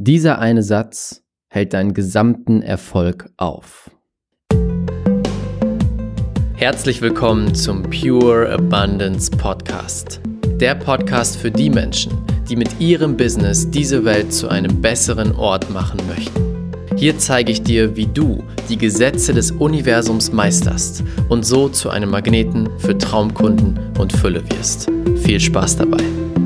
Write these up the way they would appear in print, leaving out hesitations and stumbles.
Dieser eine Satz hält deinen gesamten Erfolg auf. Herzlich willkommen zum Pure Abundance Podcast. Der Podcast für die Menschen, die mit ihrem Business diese Welt zu einem besseren Ort machen möchten. Hier zeige ich dir, wie du die Gesetze des Universums meisterst und so zu einem Magneten für Traumkunden und Fülle wirst. Viel Spaß dabei!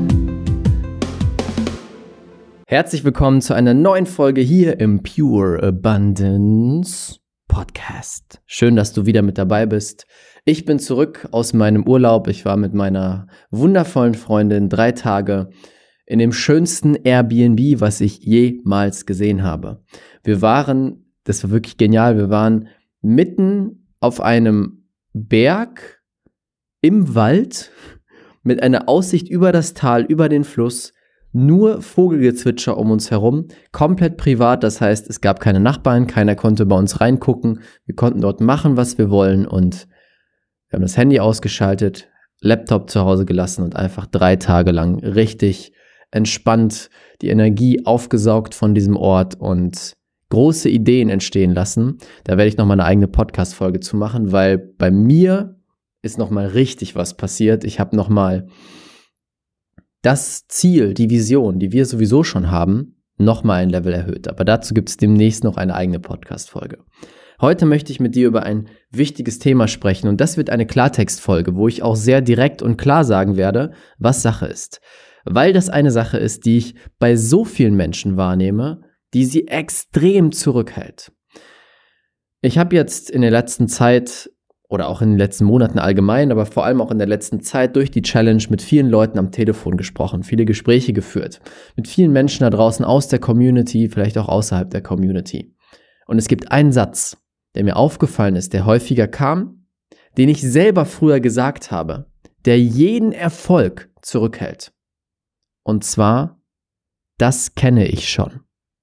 Herzlich willkommen zu einer neuen Folge hier im Pure Abundance Podcast. Schön, dass du wieder mit dabei bist. Ich bin zurück aus meinem Urlaub. Ich war mit meiner wundervollen Freundin 3 Tage in dem schönsten Airbnb, was ich jemals gesehen habe. Das war wirklich genial, wir waren mitten auf einem Berg im Wald mit einer Aussicht über das Tal, über den Fluss, nur Vogelgezwitscher um uns herum, komplett privat, das heißt, es gab keine Nachbarn, keiner konnte bei uns reingucken, wir konnten dort machen, was wir wollen und wir haben das Handy ausgeschaltet, Laptop zu Hause gelassen und einfach 3 Tage lang richtig entspannt die Energie aufgesaugt von diesem Ort und große Ideen entstehen lassen. Da werde ich nochmal eine eigene Podcast-Folge zu machen, weil bei mir ist nochmal richtig was passiert. Ich habe nochmal das Ziel, die Vision, die wir sowieso schon haben, nochmal ein Level erhöht. Aber dazu gibt es demnächst noch eine eigene Podcast-Folge. Heute möchte ich mit dir über ein wichtiges Thema sprechen und das wird eine Klartext-Folge, wo ich auch sehr direkt und klar sagen werde, was Sache ist. Weil das eine Sache ist, die ich bei so vielen Menschen wahrnehme, die sie extrem zurückhält. Ich habe jetzt in der letzten Zeit oder auch in den letzten Monaten allgemein, aber vor allem auch in der letzten Zeit durch die Challenge mit vielen Leuten am Telefon gesprochen, viele Gespräche geführt, mit vielen Menschen da draußen aus der Community, vielleicht auch außerhalb der Community. Und es gibt einen Satz, der mir aufgefallen ist, der häufiger kam, den ich selber früher gesagt habe, der jeden Erfolg zurückhält. Und zwar, das kenne ich schon.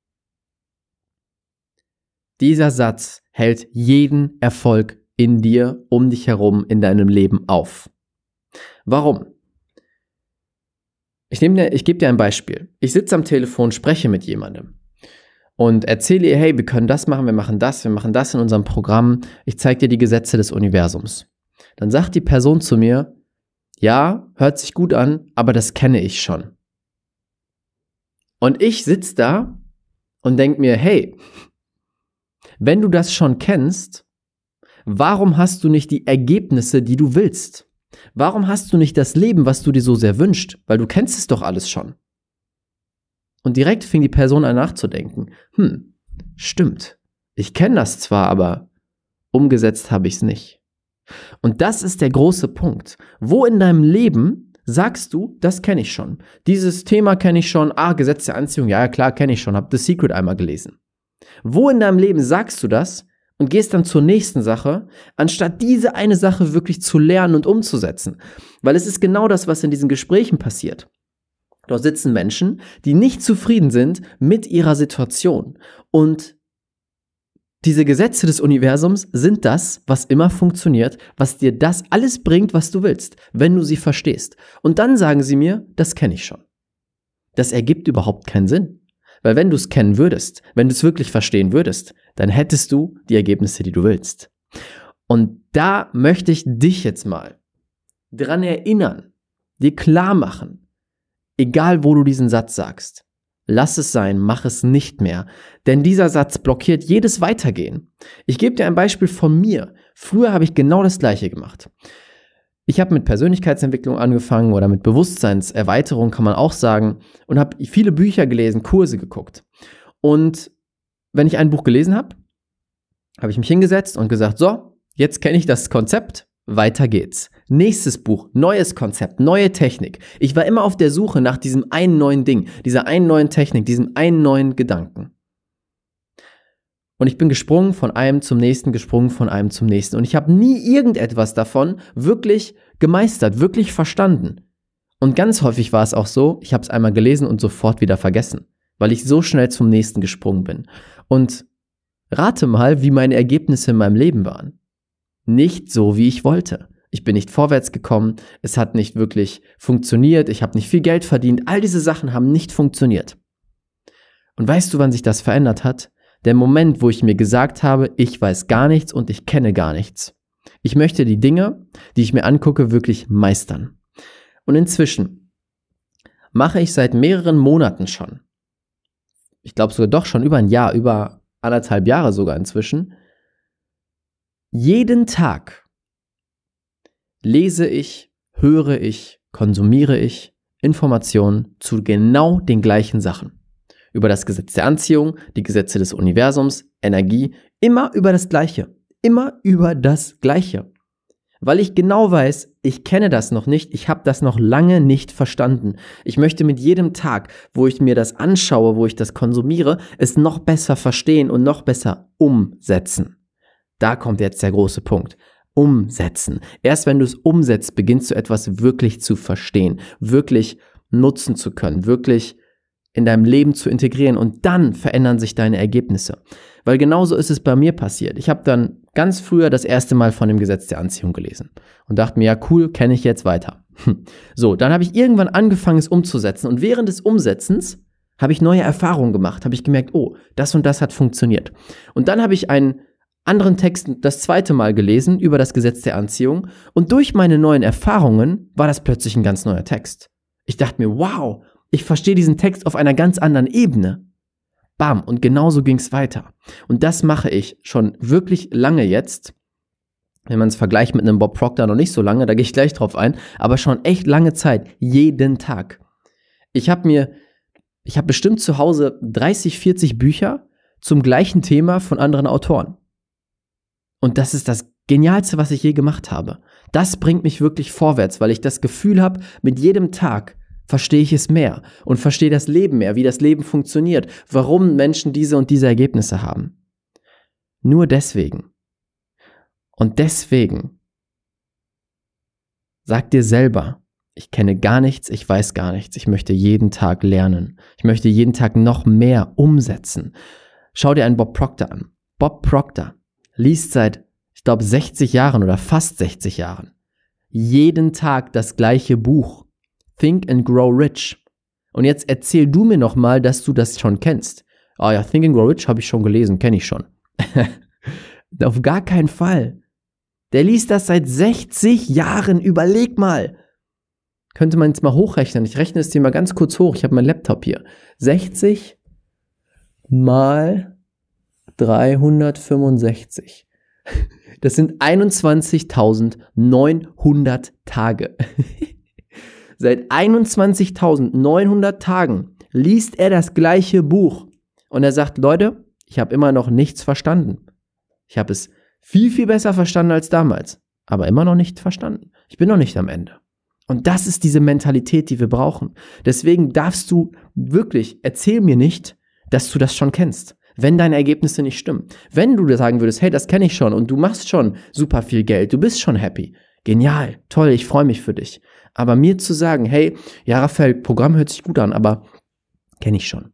Dieser Satz hält jeden Erfolg in dir, um dich herum, in deinem Leben auf. Warum? Ich gebe dir ein Beispiel. Ich sitze am Telefon, spreche mit jemandem und erzähle ihr, hey, wir können das machen, wir machen das in unserem Programm. Ich zeige dir die Gesetze des Universums. Dann sagt die Person zu mir, ja, hört sich gut an, aber das kenne ich schon. Und ich sitze da und denke mir, hey, wenn du das schon kennst, warum hast du nicht die Ergebnisse, die du willst? Warum hast du nicht das Leben, was du dir so sehr wünschst? Weil du kennst es doch alles schon. Und direkt fing die Person an nachzudenken. Stimmt. Ich kenne das zwar, aber umgesetzt habe ich es nicht. Und das ist der große Punkt. Wo in deinem Leben sagst du, das kenne ich schon. Dieses Thema kenne ich schon. Gesetz der Anziehung, ja klar, kenne ich schon. Hab The Secret einmal gelesen. Wo in deinem Leben sagst du das und gehst dann zur nächsten Sache, anstatt diese eine Sache wirklich zu lernen und umzusetzen? Weil es ist genau das, was in diesen Gesprächen passiert. Dort sitzen Menschen, die nicht zufrieden sind mit ihrer Situation. Und diese Gesetze des Universums sind das, was immer funktioniert, was dir das alles bringt, was du willst, wenn du sie verstehst. Und dann sagen sie mir, das kenne ich schon. Das ergibt überhaupt keinen Sinn. Weil wenn du es kennen würdest, wenn du es wirklich verstehen würdest, dann hättest du die Ergebnisse, die du willst. Und da möchte ich dich jetzt mal dran erinnern, dir klar machen, egal wo du diesen Satz sagst, lass es sein, mach es nicht mehr. Denn dieser Satz blockiert jedes Weitergehen. Ich gebe dir ein Beispiel von mir. Früher habe ich genau das Gleiche gemacht. Ich habe mit Persönlichkeitsentwicklung angefangen oder mit Bewusstseinserweiterung, kann man auch sagen, und habe viele Bücher gelesen, Kurse geguckt. Und wenn ich ein Buch gelesen habe, habe ich mich hingesetzt und gesagt, so, jetzt kenne ich das Konzept, weiter geht's. Nächstes Buch, neues Konzept, neue Technik. Ich war immer auf der Suche nach diesem einen neuen Ding, dieser einen neuen Technik, diesem einen neuen Gedanken. Und ich bin gesprungen von einem zum nächsten, gesprungen von einem zum nächsten. Und ich habe nie irgendetwas davon wirklich gemeistert, wirklich verstanden. Und ganz häufig war es auch so, ich habe es einmal gelesen und sofort wieder vergessen, weil ich so schnell zum nächsten gesprungen bin. Und rate mal, wie meine Ergebnisse in meinem Leben waren. Nicht so, wie ich wollte. Ich bin nicht vorwärts gekommen, es hat nicht wirklich funktioniert, ich habe nicht viel Geld verdient, all diese Sachen haben nicht funktioniert. Und weißt du, wann sich das verändert hat? Der Moment, wo ich mir gesagt habe, ich weiß gar nichts und ich kenne gar nichts. Ich möchte die Dinge, die ich mir angucke, wirklich meistern. Und inzwischen mache ich seit mehreren Monaten schon, ich glaube sogar doch schon über ein Jahr, über 1,5 Jahre sogar inzwischen, jeden Tag lese ich, höre ich, konsumiere ich Informationen zu genau den gleichen Sachen. Über das Gesetz der Anziehung, die Gesetze des Universums, Energie, immer über das Gleiche. Immer über das Gleiche. Weil ich genau weiß, ich kenne das noch nicht, ich habe das noch lange nicht verstanden. Ich möchte mit jedem Tag, wo ich mir das anschaue, wo ich das konsumiere, es noch besser verstehen und noch besser umsetzen. Da kommt jetzt der große Punkt. Umsetzen. Erst wenn du es umsetzt, beginnst du etwas wirklich zu verstehen, wirklich nutzen zu können, wirklich in deinem Leben zu integrieren und dann verändern sich deine Ergebnisse. Weil genauso ist es bei mir passiert. Ich habe dann ganz früher das erste Mal von dem Gesetz der Anziehung gelesen und dachte mir, ja cool, kenne ich jetzt weiter. So, dann habe ich irgendwann angefangen, es umzusetzen und während des Umsetzens habe ich neue Erfahrungen gemacht, habe ich gemerkt, oh, das und das hat funktioniert. Und dann habe ich einen anderen Text das zweite Mal gelesen über das Gesetz der Anziehung und durch meine neuen Erfahrungen war das plötzlich ein ganz neuer Text. Ich dachte mir, wow, ich verstehe diesen Text auf einer ganz anderen Ebene. Bam, und genauso ging es weiter. Und das mache ich schon wirklich lange jetzt. Wenn man es vergleicht mit einem Bob Proctor, noch nicht so lange, da gehe ich gleich drauf ein, aber schon echt lange Zeit, jeden Tag. Ich habe bestimmt zu Hause 30, 40 Bücher zum gleichen Thema von anderen Autoren. Und das ist das Genialste, was ich je gemacht habe. Das bringt mich wirklich vorwärts, weil ich das Gefühl habe, mit jedem Tag verstehe ich es mehr und verstehe das Leben mehr, wie das Leben funktioniert, warum Menschen diese und diese Ergebnisse haben. Nur deswegen. Und deswegen sag dir selber, ich kenne gar nichts, ich weiß gar nichts, ich möchte jeden Tag lernen. Ich möchte jeden Tag noch mehr umsetzen. Schau dir einen Bob Proctor an. Bob Proctor liest seit, ich glaube, 60 Jahren oder fast 60 Jahren jeden Tag das gleiche Buch. Think and Grow Rich. Und jetzt erzähl du mir nochmal, dass du das schon kennst. Oh ja, Think and Grow Rich habe ich schon gelesen, kenne ich schon. Auf gar keinen Fall. Der liest das seit 60 Jahren, überleg mal. Könnte man jetzt mal hochrechnen. Ich rechne es dir mal ganz kurz hoch. Ich habe meinen Laptop hier. 60 mal 365. Das sind 21.900 Tage. Seit 21.900 Tagen liest er das gleiche Buch. Und er sagt, Leute, ich habe immer noch nichts verstanden. Ich habe es viel, viel besser verstanden als damals. Aber immer noch nicht verstanden. Ich bin noch nicht am Ende. Und das ist diese Mentalität, die wir brauchen. Deswegen darfst du wirklich, erzähl mir nicht, dass du das schon kennst. Wenn deine Ergebnisse nicht stimmen. Wenn du dir sagen würdest, hey, das kenne ich schon und du machst schon super viel Geld, du bist schon happy. Genial, toll, ich freue mich für dich. Aber mir zu sagen, hey, ja, Raphael, Programm hört sich gut an, aber kenne ich schon.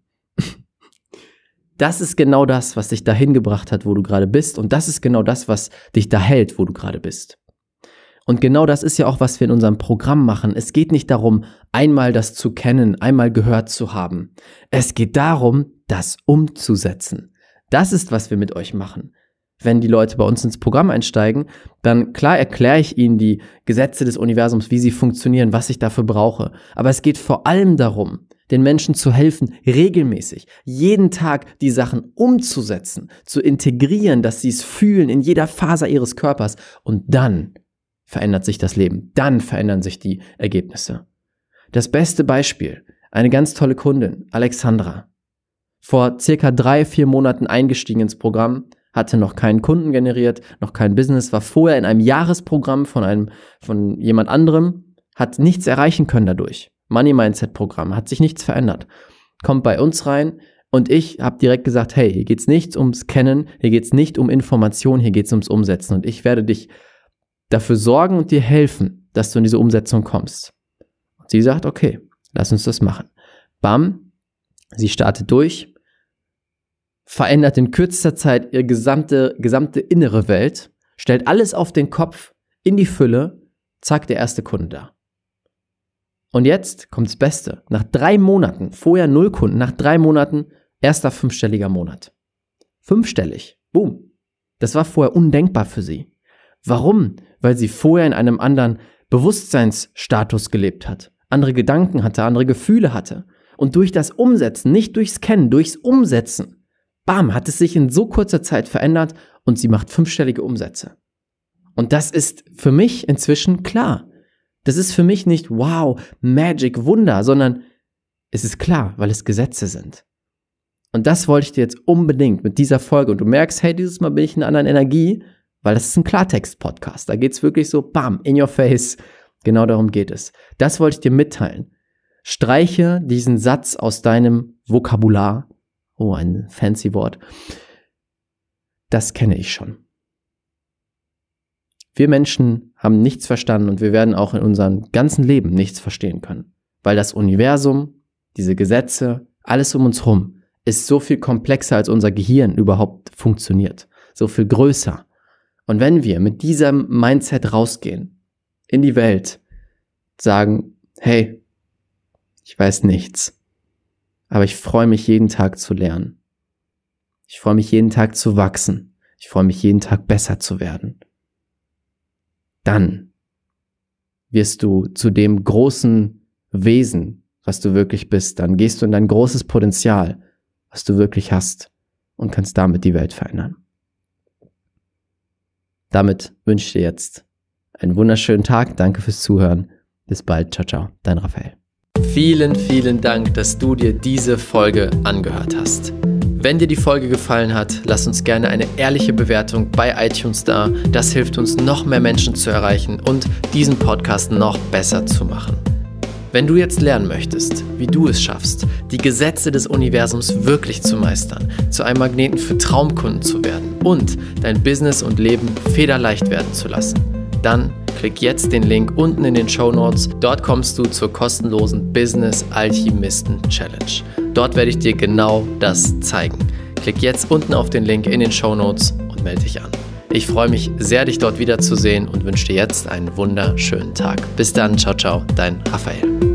Das ist genau das, was dich dahin gebracht hat, wo du gerade bist. Und das ist genau das, was dich da hält, wo du gerade bist. Und genau das ist ja auch, was wir in unserem Programm machen. Es geht nicht darum, einmal das zu kennen, einmal gehört zu haben. Es geht darum, das umzusetzen. Das ist, was wir mit euch machen. Wenn die Leute bei uns ins Programm einsteigen, dann klar erkläre ich ihnen die Gesetze des Universums, wie sie funktionieren, was ich dafür brauche. Aber es geht vor allem darum, den Menschen zu helfen, regelmäßig, jeden Tag die Sachen umzusetzen, zu integrieren, dass sie es fühlen in jeder Faser ihres Körpers. Und dann verändert sich das Leben. Dann verändern sich die Ergebnisse. Das beste Beispiel, eine ganz tolle Kundin, Alexandra. Vor circa 3-4 Monaten eingestiegen ins Programm, hatte noch keinen Kunden generiert, noch kein Business, war vorher in einem Jahresprogramm von jemand anderem, hat nichts erreichen können dadurch. Money Mindset Programm, hat sich nichts verändert. Kommt bei uns rein und ich habe direkt gesagt, hey, hier geht's nicht ums Kennen, hier geht's nicht um Information, hier geht's ums Umsetzen und ich werde dich dafür sorgen und dir helfen, dass du in diese Umsetzung kommst. Und sie sagt, okay, lass uns das machen. Bam, sie startet durch, verändert in kürzester Zeit ihre gesamte innere Welt, stellt alles auf den Kopf, in die Fülle, zack, der erste Kunde da. Und jetzt kommt das Beste. Nach 3 Monaten, vorher 0 Kunden, nach 3 Monaten Erster 5-stelliger Monat. 5-stellig. Boom. Das war vorher undenkbar für sie. Warum? Weil sie vorher in einem anderen Bewusstseinsstatus gelebt hat, andere Gedanken hatte, andere Gefühle hatte. Und durch das Umsetzen, nicht durchs Kennen, durchs Umsetzen, bam, hat es sich in so kurzer Zeit verändert und sie macht 5-stellige Umsätze. Und das ist für mich inzwischen klar. Das ist für mich nicht wow, Magic, Wunder, sondern es ist klar, weil es Gesetze sind. Und das wollte ich dir jetzt unbedingt mit dieser Folge. Und du merkst, hey, dieses Mal bin ich in einer anderen Energie, weil das ist ein Klartext-Podcast. Da geht es wirklich so, bam, in your face. Genau darum geht es. Das wollte ich dir mitteilen. Streiche diesen Satz aus deinem Vokabular. Oh, ein fancy Wort. Das kenne ich schon. Wir Menschen haben nichts verstanden und wir werden auch in unserem ganzen Leben nichts verstehen können. Weil das Universum, diese Gesetze, alles um uns herum ist so viel komplexer, als unser Gehirn überhaupt funktioniert. So viel größer. Und wenn wir mit diesem Mindset rausgehen, in die Welt, sagen, hey, ich weiß nichts, aber ich freue mich jeden Tag zu lernen. Ich freue mich jeden Tag zu wachsen. Ich freue mich jeden Tag besser zu werden. Dann wirst du zu dem großen Wesen, was du wirklich bist. Dann gehst du in dein großes Potenzial, was du wirklich hast und kannst damit die Welt verändern. Damit wünsche ich dir jetzt einen wunderschönen Tag. Danke fürs Zuhören. Bis bald. Ciao, ciao. Dein Raphael. Vielen, vielen Dank, dass du dir diese Folge angehört hast. Wenn dir die Folge gefallen hat, lass uns gerne eine ehrliche Bewertung bei iTunes da. Das hilft uns, noch mehr Menschen zu erreichen und diesen Podcast noch besser zu machen. Wenn du jetzt lernen möchtest, wie du es schaffst, die Gesetze des Universums wirklich zu meistern, zu einem Magneten für Traumkunden zu werden und dein Business und Leben federleicht werden zu lassen, dann klick jetzt den Link unten in den Shownotes. Dort kommst du zur kostenlosen Business Alchemisten Challenge. Dort werde ich dir genau das zeigen. Klick jetzt unten auf den Link in den Shownotes und melde dich an. Ich freue mich sehr, dich dort wiederzusehen und wünsche dir jetzt einen wunderschönen Tag. Bis dann, ciao, ciao, dein Raphael.